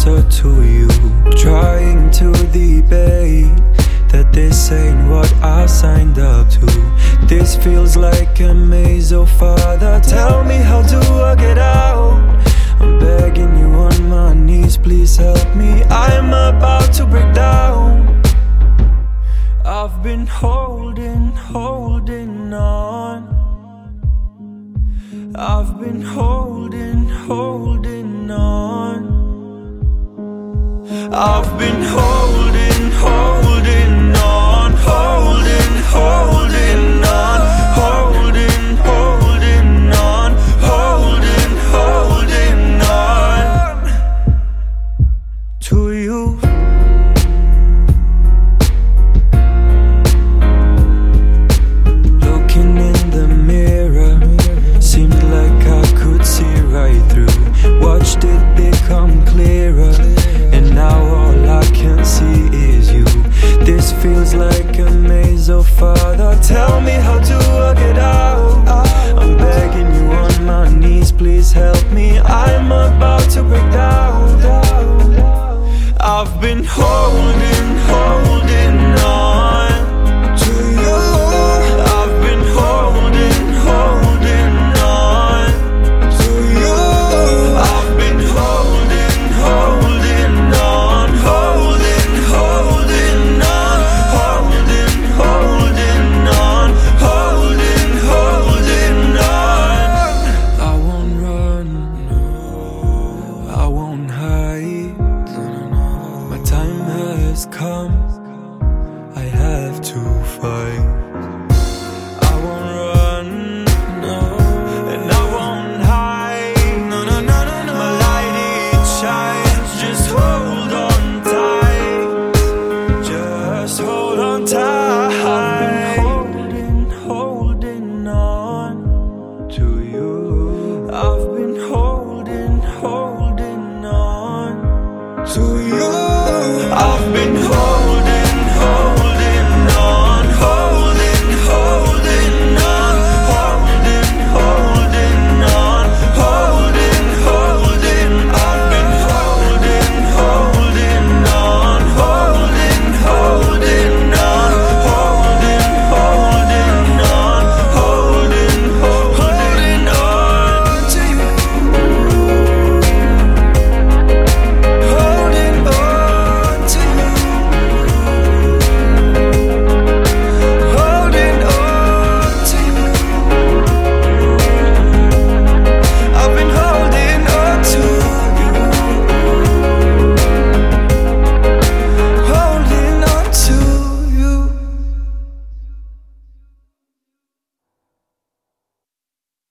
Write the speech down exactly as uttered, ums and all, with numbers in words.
closer to you, trying to debate that this ain't what I signed up to. This feels like a maze, oh Father, tell me, how do I get out? I'm begging you on my knees, please help me, I'm about to break down. I've been holding, holding on. I've been holding, holding on. I've been holding